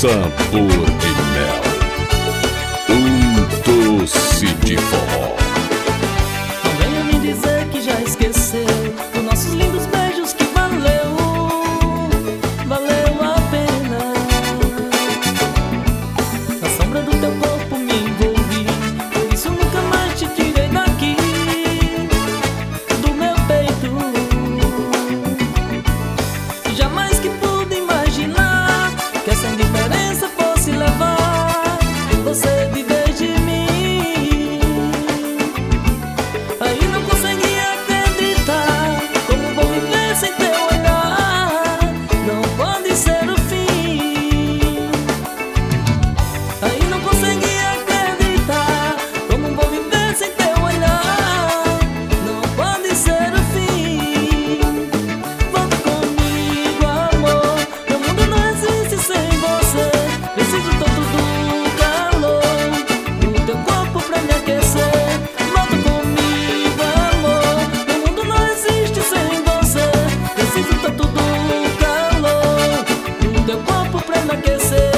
sabor de mel, um doce de forró. Não venha me dizer que já esqueceu os nossos lindos beijos, que valeu a pena. Na sombra do teu corpo me envolvi, por isso nunca mais te tirei daqui, do meu peito. Jamais que pude imaginar que essa indiferença fosse levar você viver de mim. Aí não consegui acreditar, como vou viver sem teu olhar? Não pode ser o fim. Aí não consegui acreditar, como vou viver sem teu olhar? Não pode ser o fim. Volta comigo, amor, meu mundo não existe sem você. Preciso tanto do calor do teu corpo pra me aquecer. Volta comigo, amor, meu mundo não existe sem você. Preciso tanto do calor do teu corpo pra me aquecer.